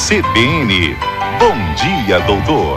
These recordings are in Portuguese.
CBN. Bom dia, doutor.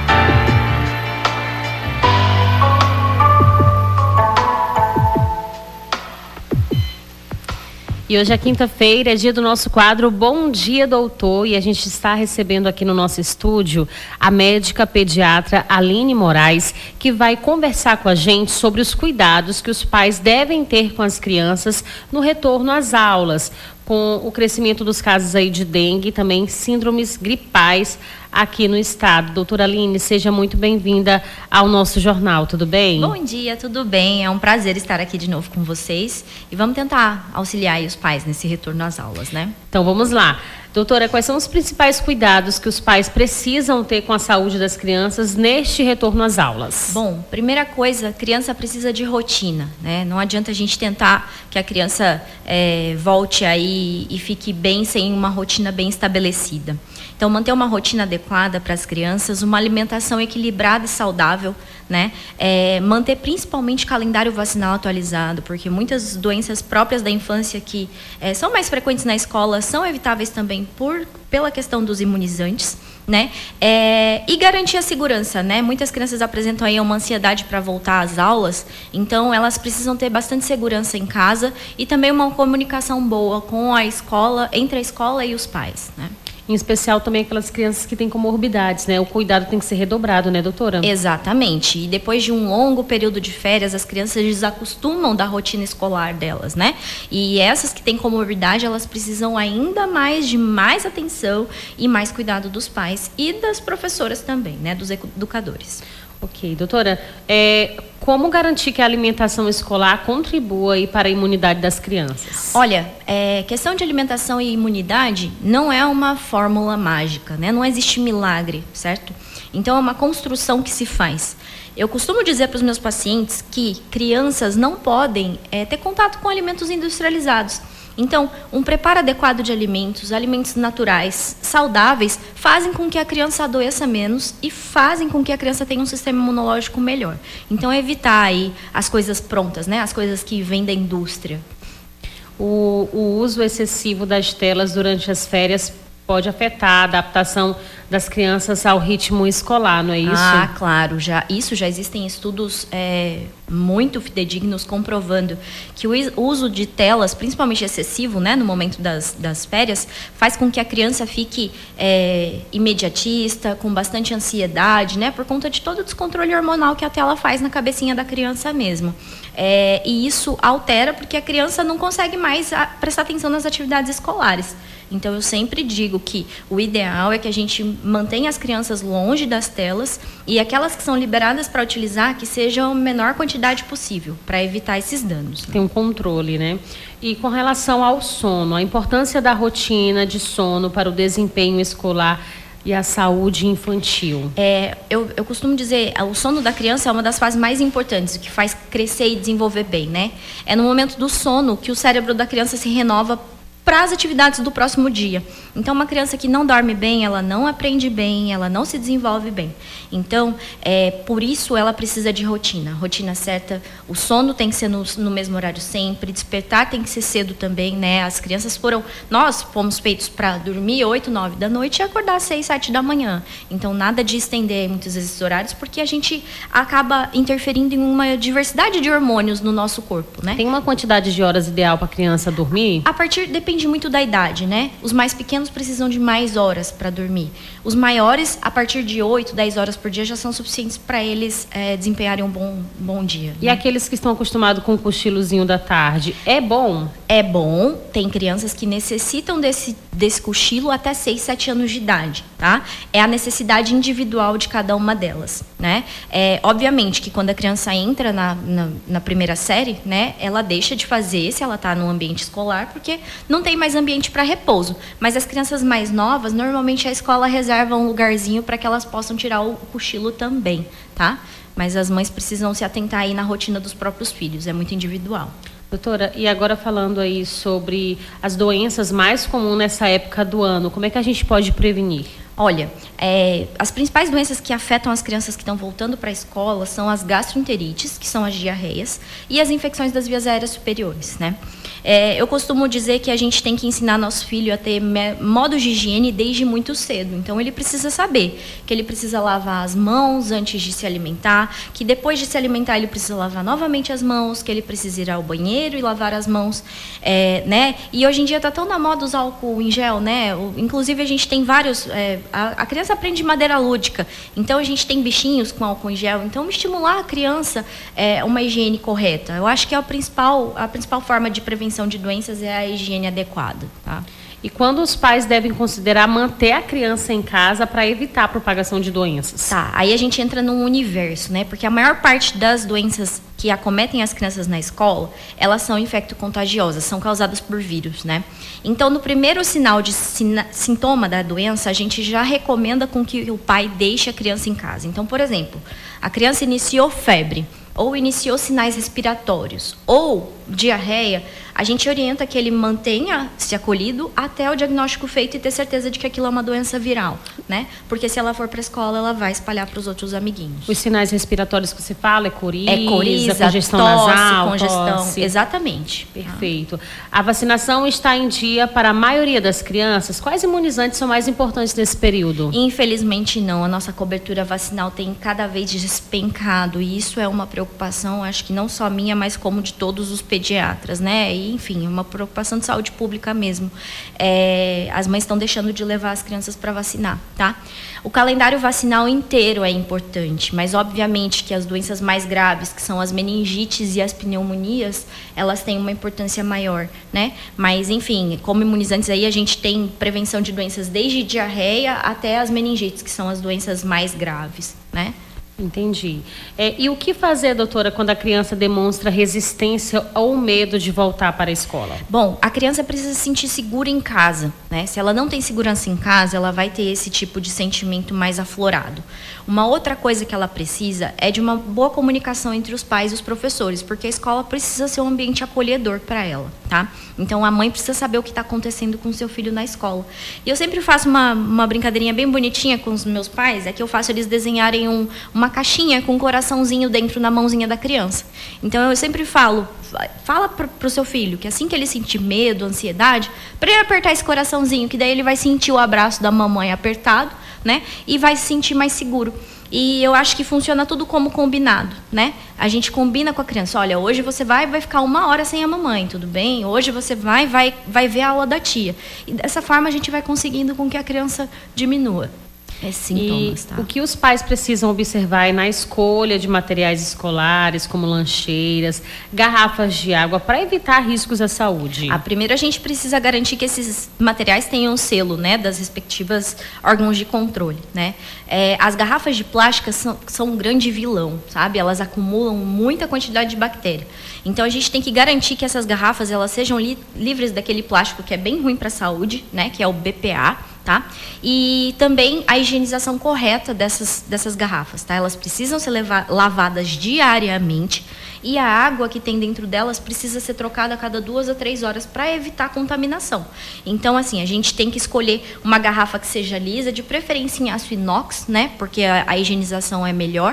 E hoje é quinta-feira, é dia do nosso quadro Bom Dia, Doutor, e a gente está recebendo aqui no nosso estúdio a médica pediatra Aline Moraes, que vai conversar com a gente sobre os cuidados que os pais devem ter com as crianças no retorno às aulas, com o crescimento dos casos aí de dengue e também síndromes gripais aqui no estado. Doutora Aline, seja muito bem-vinda ao nosso jornal, tudo bem? Bom dia, tudo bem? É um prazer estar aqui de novo com vocês e vamos tentar auxiliar aí os pais nesse retorno às aulas, né? Então vamos lá. Doutora, quais são os principais cuidados que os pais precisam ter com a saúde das crianças neste retorno às aulas? Bom, primeira coisa, a criança precisa de rotina, né? Não adianta a gente tentar que a criança volte aí e fique bem sem uma rotina bem estabelecida. Então, manter uma rotina adequada para as crianças, uma alimentação equilibrada e saudável, né? Manter principalmente calendário vacinal atualizado, porque muitas doenças próprias da infância que são mais frequentes na escola são evitáveis também pela questão dos imunizantes, né? E garantir a segurança, né? Muitas crianças apresentam aí uma ansiedade para voltar às aulas, então elas precisam ter bastante segurança em casa e também uma comunicação boa com a escola, entre a escola e os pais, né? Em especial também aquelas crianças que têm comorbidades, né? O cuidado tem que ser redobrado, né, doutora? Exatamente. E depois de um longo período de férias, as crianças desacostumam da rotina escolar delas, né? E essas que têm comorbidade, elas precisam ainda mais de mais atenção e mais cuidado dos pais e das professoras também, né? Dos educadores. Ok, doutora, como garantir que a alimentação escolar contribua aí para a imunidade das crianças? Olha, questão de alimentação e imunidade não é uma fórmula mágica, né? Não existe milagre, certo? Então é uma construção que se faz. Eu costumo dizer para os meus pacientes que crianças não podem ter contato com alimentos industrializados. Então, um preparo adequado de alimentos naturais, saudáveis, fazem com que a criança adoeça menos e fazem com que a criança tenha um sistema imunológico melhor. Então, evitar aí as coisas prontas, né? As coisas que vêm da indústria. O uso excessivo das telas durante as férias pode afetar a adaptação das crianças ao ritmo escolar, não é isso? Ah, claro. Já existem estudos muito fidedignos comprovando que o uso de telas, principalmente excessivo, né, no momento das férias, faz com que a criança fique imediatista, com bastante ansiedade, né, por conta de todo o descontrole hormonal que a tela faz na cabecinha da criança mesmo. E isso altera porque a criança não consegue mais prestar atenção nas atividades escolares. Então, eu sempre digo que o ideal é que a gente mantenha as crianças longe das telas e aquelas que são liberadas para utilizar, que sejam a menor quantidade possível, para evitar esses danos. Tem um controle, né? E com relação ao sono, a importância da rotina de sono para o desempenho escolar e a saúde infantil. Eu costumo dizer, o sono da criança é uma das fases mais importantes, o que faz crescer e desenvolver bem, né? É no momento do sono que o cérebro da criança se renova para as atividades do próximo dia. Então, uma criança que não dorme bem, ela não aprende bem, ela não se desenvolve bem. Então, por isso ela precisa de rotina. Rotina certa, o sono tem que ser no mesmo horário sempre, despertar tem que ser cedo também, né? Nós fomos feitos para dormir 8, 9 da noite e acordar às 6, 7 da manhã. Então, nada de estender muitas vezes esses horários, porque a gente acaba interferindo em uma diversidade de hormônios no nosso corpo, né? Tem uma quantidade de horas ideal para a criança dormir? Depende muito da idade, né? Os mais pequenos precisam de mais horas para dormir. Os maiores, a partir de 8, 10 horas por dia, já são suficientes para eles desempenharem um bom dia. E aqueles que estão acostumados com o cochilozinho da tarde, é bom? É bom. Tem crianças que necessitam desse cochilo até 6, 7 anos de idade, tá? É a necessidade individual de cada uma delas, né? Obviamente que quando a criança entra na primeira série, né, ela deixa de fazer se ela está no ambiente escolar, porque não tem mais ambiente para repouso. Mas as crianças mais novas, normalmente a escola reserva um lugarzinho para que elas possam tirar o cochilo também, tá? Mas as mães precisam se atentar aí na rotina dos próprios filhos, é muito individual. Doutora, e agora falando aí sobre as doenças mais comuns nessa época do ano, como é que a gente pode prevenir? Olha, as principais doenças que afetam as crianças que estão voltando para a escola são as gastroenterites, que são as diarreias, e as infecções das vias aéreas superiores, né? Eu costumo dizer que a gente tem que ensinar nosso filho a ter modos de higiene desde muito cedo. Então, ele precisa saber que ele precisa lavar as mãos antes de se alimentar, que depois de se alimentar ele precisa lavar novamente as mãos, que ele precisa ir ao banheiro e lavar as mãos, né? E hoje em dia está tão na moda usar álcool em gel, né? Inclusive, a gente tem vários... a criança aprende de maneira lúdica. Então, a gente tem bichinhos com álcool em gel. Então, estimular a criança uma higiene correta. Eu acho que a principal forma de prevenção de doenças é a higiene adequada, tá? E quando os pais devem considerar manter a criança em casa para evitar a propagação de doenças? Tá, aí a gente entra num universo, né? Porque a maior parte das doenças que acometem as crianças na escola, elas são infecto-contagiosas, são causadas por vírus, né? Então, no primeiro sinal de sintoma da doença, a gente já recomenda com que o pai deixe a criança em casa. Então, por exemplo, a criança iniciou febre, ou iniciou sinais respiratórios, ou diarreia, a gente orienta que ele mantenha-se acolhido até o diagnóstico feito e ter certeza de que aquilo é uma doença viral, né? Porque se ela for para a escola, ela vai espalhar para os outros amiguinhos. Os sinais respiratórios que você fala é coriza, congestão tosse, nasal, congestão, tosse. Exatamente. Perfeito. A vacinação está em dia para a maioria das crianças. Quais imunizantes são mais importantes nesse período? Infelizmente não. A nossa cobertura vacinal tem cada vez despencado e isso é uma preocupação, acho que não só minha, mas como de todos os pediatras, né? E, enfim, uma preocupação de saúde pública mesmo. As mães estão deixando de levar as crianças para vacinar, tá? O calendário vacinal inteiro é importante, mas obviamente que as doenças mais graves, que são as meningites e as pneumonias, elas têm uma importância maior, né? Mas, enfim, como imunizantes aí a gente tem prevenção de doenças desde diarreia até as meningites, que são as doenças mais graves, né? Entendi. E o que fazer, doutora, quando a criança demonstra resistência ou medo de voltar para a escola? Bom, a criança precisa se sentir segura em casa, né? Se ela não tem segurança em casa, ela vai ter esse tipo de sentimento mais aflorado. Uma outra coisa que ela precisa é de uma boa comunicação entre os pais e os professores, porque a escola precisa ser um ambiente acolhedor para ela, tá? Então, a mãe precisa saber o que está acontecendo com o seu filho na escola. E eu sempre faço uma brincadeirinha bem bonitinha com os meus pais, é que eu faço eles desenharem uma caixinha com um coraçãozinho dentro na mãozinha da criança. Então, eu sempre fala para o seu filho que assim que ele sentir medo, ansiedade, para ele apertar esse coraçãozinho, que daí ele vai sentir o abraço da mamãe apertado, né? E vai se sentir mais seguro. E eu acho que funciona tudo como combinado, né? A gente combina com a criança, olha, hoje você vai ficar 1 hora sem a mamãe, tudo bem? Hoje você vai ver a aula da tia. E dessa forma a gente vai conseguindo com que a criança diminua esses sintomas, tá? O que os pais precisam observar na escolha de materiais escolares, como lancheiras, garrafas de água, para evitar riscos à saúde? Primeiro, a gente precisa garantir que esses materiais tenham o selo, né, das respectivas órgãos de controle, né? As garrafas de plástico são um grande vilão, sabe? Elas acumulam muita quantidade de bactéria. Então, a gente tem que garantir que essas garrafas elas sejam livres daquele plástico que é bem ruim para a saúde, né, que é o BPA. Tá? E também a higienização correta dessas garrafas, tá? Elas precisam ser lavadas diariamente e a água que tem dentro delas precisa ser trocada a cada 2 a 3 horas para evitar contaminação. Então, assim, a gente tem que escolher uma garrafa que seja lisa, de preferência em aço inox, né? Porque a higienização é melhor.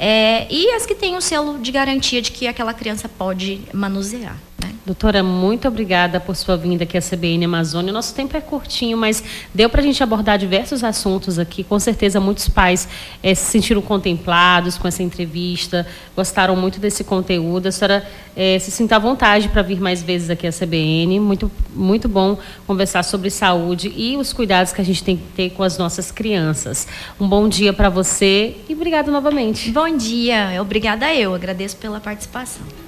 E as que têm o selo de garantia de que aquela criança pode manusear. Doutora, muito obrigada por sua vinda aqui à CBN Amazônia. Nosso tempo é curtinho, mas deu para a gente abordar diversos assuntos aqui. Com certeza, muitos pais se sentiram contemplados com essa entrevista, gostaram muito desse conteúdo. A senhora se sinta à vontade para vir mais vezes aqui à CBN. Muito, muito bom conversar sobre saúde e os cuidados que a gente tem que ter com as nossas crianças. Um bom dia para você e obrigada novamente. Bom dia, obrigada eu. Agradeço pela participação.